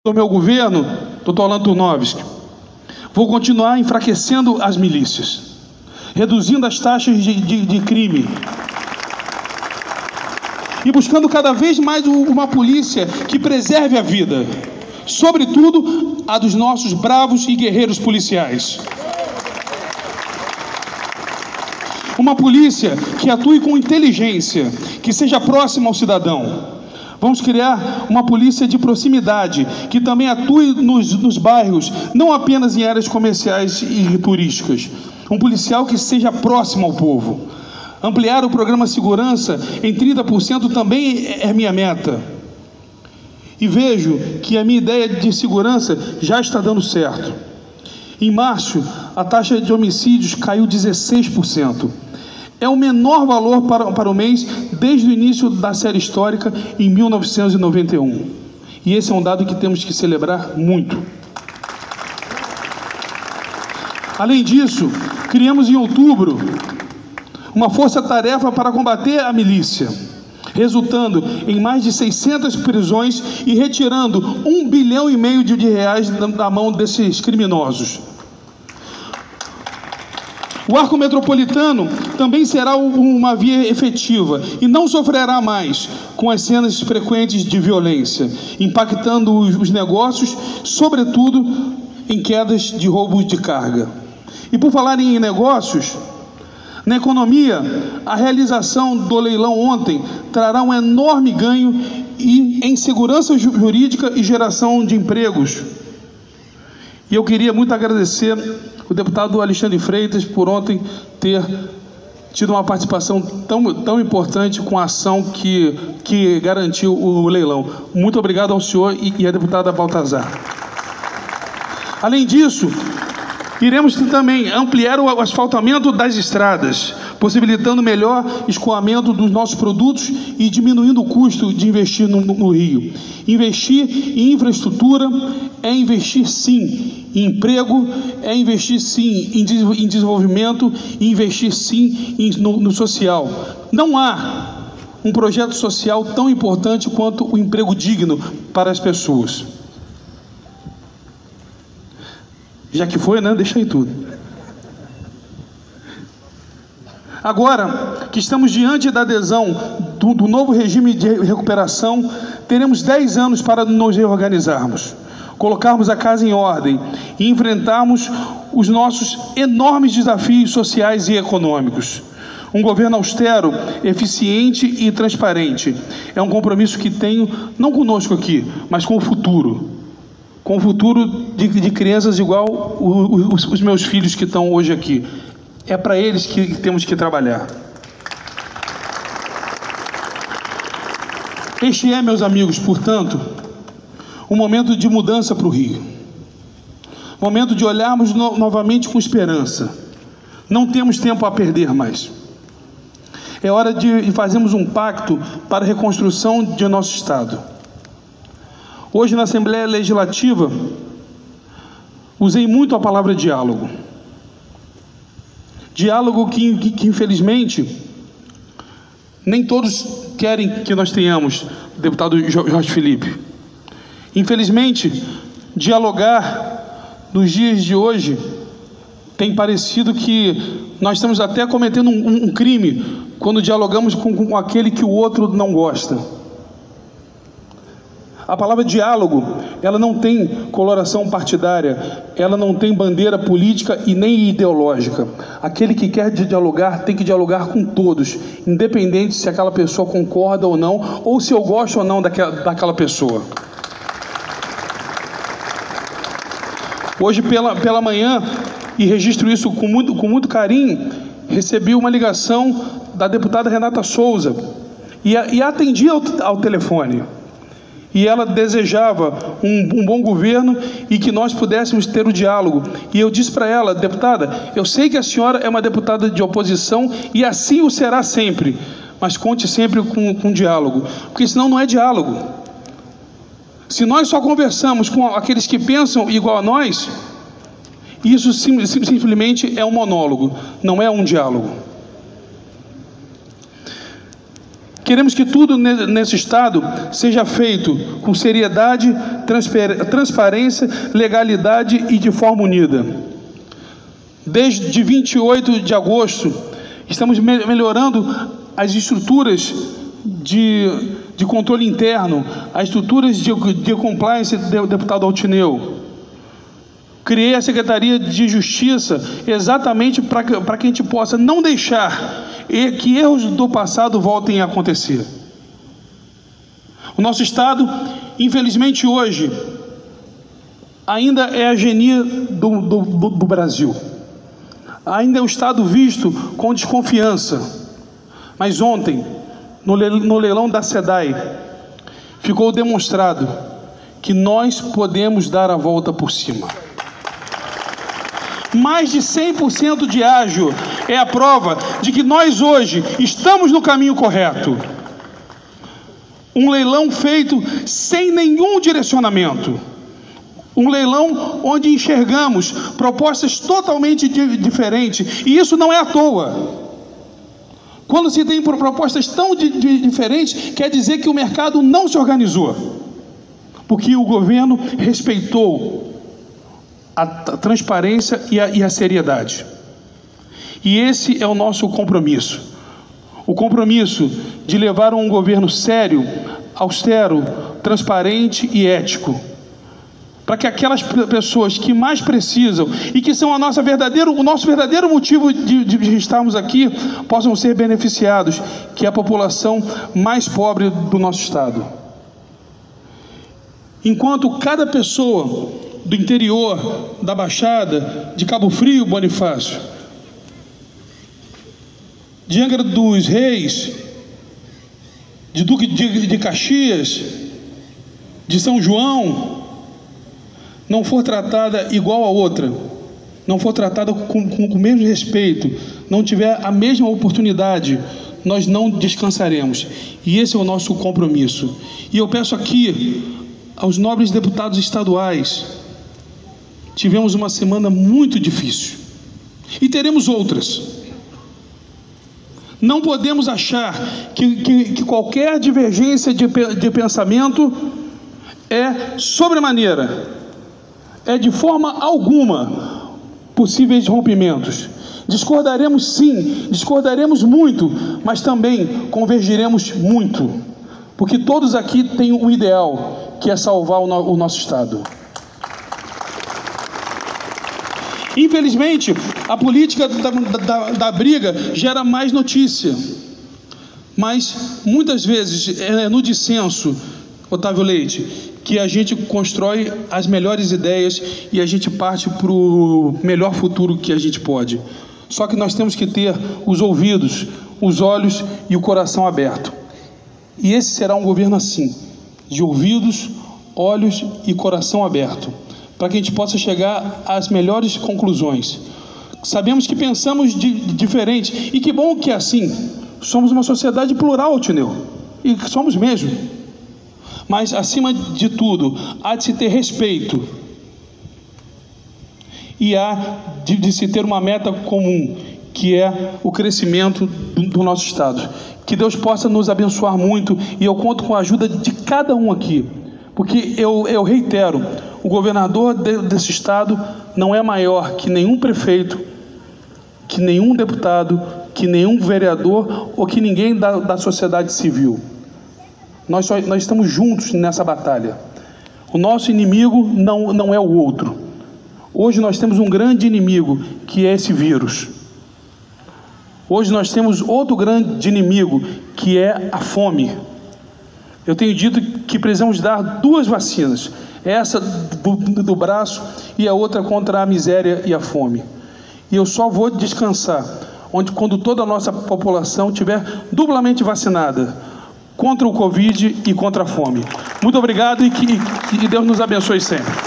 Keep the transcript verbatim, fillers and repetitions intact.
do meu governo, doutor Alan Turnovski, vou continuar enfraquecendo as milícias, reduzindo as taxas de, de, de crime e buscando cada vez mais uma polícia que preserve a vida, sobretudo a dos nossos bravos e guerreiros policiais. Uma polícia que atue com inteligência, que seja próxima ao cidadão. Vamos criar uma polícia de proximidade, que também atue nos, nos bairros, não apenas em áreas comerciais e turísticas. Um policial que seja próximo ao povo. Ampliar o programa Segurança em trinta por cento também é minha meta. E vejo que a minha ideia de segurança já está dando certo. Em março, a taxa de homicídios caiu dezesseis por cento. É o menor valor para, para o mês desde o início da série histórica em mil novecentos e noventa e um. E esse é um dado que temos que celebrar muito. Além disso, criamos em outubro uma força-tarefa para combater a milícia, resultando em mais de seiscentas prisões e retirando um bilhão e meio de reais da mão desses criminosos. O arco metropolitano também será uma via efetiva e não sofrerá mais com as cenas frequentes de violência, impactando os negócios, sobretudo em quedas de roubos de carga. E por falar em negócios, na economia, a realização do leilão ontem trará um enorme ganho e em segurança jurídica e geração de empregos. E eu queria muito agradecer o deputado Alexandre Freitas por ontem ter tido uma participação tão, tão importante com a ação que, que garantiu o leilão. Muito obrigado ao senhor e, e à deputada Baltazar. Além disso, iremos também ampliar o asfaltamento das estradas, possibilitando melhor escoamento dos nossos produtos e diminuindo o custo de investir no, no Rio. Investir em infraestrutura é investir sim em emprego, é investir sim em, em desenvolvimento, investir sim em, no, no social. Não há um projeto social tão importante quanto o emprego digno para as pessoas. Já que foi, né? Deixa aí tudo. Agora que estamos diante da adesão do, do novo regime de recuperação, teremos dez anos para nos reorganizarmos, colocarmos a casa em ordem e enfrentarmos os nossos enormes desafios sociais e econômicos. Um governo austero, eficiente e transparente é um compromisso que tenho, não conosco aqui, mas com o futuro. Com o futuro de, de crianças igual o, os, os meus filhos que estão hoje aqui. É para eles que temos que trabalhar. Este é, meus amigos, portanto, um momento de mudança para o Rio. Momento de olharmos no, novamente com esperança. Não temos tempo a perder mais. É hora de, de fazermos um pacto para a reconstrução de nosso Estado. Hoje, na Assembleia Legislativa, usei muito a palavra diálogo. Diálogo que, que, que infelizmente, nem todos querem que nós tenhamos, deputado Jorge Felipe. Infelizmente, dialogar nos dias de hoje tem parecido que nós estamos até cometendo um, um, um crime quando dialogamos com, com aquele que o outro não gosta. A palavra diálogo, ela não tem coloração partidária, ela não tem bandeira política e nem ideológica. Aquele que quer dialogar tem que dialogar com todos, independente se aquela pessoa concorda ou não, ou se eu gosto ou não daquela, daquela pessoa. Hoje pela, pela manhã, e registro isso com muito, com muito carinho, recebi uma ligação da deputada Renata Souza e, e atendi ao, ao telefone. E ela desejava um, um bom governo e que nós pudéssemos ter o diálogo. E eu disse para ela, deputada, eu sei que a senhora é uma deputada de oposição e assim o será sempre, mas conte sempre com, com diálogo, porque senão não é diálogo. Se nós só conversamos com aqueles que pensam igual a nós, isso sim, simplesmente é um monólogo, não é um diálogo. Queremos que tudo nesse Estado seja feito com seriedade, transparência, legalidade e de forma unida. Desde vinte e oito de agosto, estamos melhorando as estruturas de, de controle interno, as estruturas de, de compliance, deputado Altineu. Criei a Secretaria de Justiça exatamente para que, para que a gente possa não deixar que erros do passado voltem a acontecer. O nosso Estado, infelizmente hoje, ainda é a genia do, do, do, do Brasil. Ainda é um Estado visto com desconfiança. Mas ontem, no, le, no leilão da SEDAI, ficou demonstrado que nós podemos dar a volta por cima. Mais de cem por cento de ágio é a prova de que nós hoje estamos no caminho correto. Um leilão feito sem nenhum direcionamento. Um leilão onde enxergamos propostas totalmente diferentes. E isso não é à toa. Quando se tem propostas tão diferentes, quer dizer que o mercado não se organizou. Porque o governo respeitou a transparência e a, e a seriedade. E esse é o nosso compromisso. O compromisso de levar um governo sério, austero, transparente e ético. Para que aquelas pessoas que mais precisam e que são a nossa verdadeiro, o nosso verdadeiro motivo de, de estarmos aqui possam ser beneficiados, que é a população mais pobre do nosso Estado. Enquanto cada pessoa do interior, da Baixada, de Cabo Frio, Bonifácio, de Angra dos Reis, de Duque de, de Caxias, de São João, não for tratada igual a outra, não for tratada com, com, com o mesmo respeito, não tiver a mesma oportunidade, nós não descansaremos. E esse é o nosso compromisso. E eu peço aqui aos nobres deputados estaduais. Tivemos uma semana muito difícil e teremos outras. Não podemos achar que, que, que qualquer divergência de, de pensamento é sobremaneira, é de forma alguma possíveis rompimentos. Discordaremos sim, discordaremos muito, mas também convergiremos muito, porque todos aqui têm um ideal, que é salvar o, no, o nosso Estado. Infelizmente, a política da, da, da briga gera mais notícia. Mas, muitas vezes, é no dissenso, Otávio Leite, que a gente constrói as melhores ideias e a gente parte para o melhor futuro que a gente pode. Só que nós temos que ter os ouvidos, os olhos e o coração aberto. E esse será um governo assim, de ouvidos, olhos e coração aberto, para que a gente possa chegar às melhores conclusões. Sabemos que pensamos de, de diferente, e que bom que é assim. Somos uma sociedade plural, Altineu, e somos mesmo. Mas, acima de tudo, há de se ter respeito, e há de, de se ter uma meta comum, que é o crescimento do, do nosso Estado. Que Deus possa nos abençoar muito, e eu conto com a ajuda de cada um aqui, porque eu, eu reitero, o governador de, desse Estado não é maior que nenhum prefeito, que nenhum deputado, que nenhum vereador ou que ninguém da, da sociedade civil. Nós, só, nós estamos juntos nessa batalha. O nosso inimigo não, não é o outro. Hoje nós temos um grande inimigo, que é esse vírus. Hoje nós temos outro grande inimigo, que é a fome. Eu tenho dito que precisamos dar duas vacinas. Essa do, do braço e a outra contra a miséria e a fome. E eu só vou descansar onde, quando toda a nossa população estiver duplamente vacinada contra o Covid e contra a fome. Muito obrigado e que, que Deus nos abençoe sempre.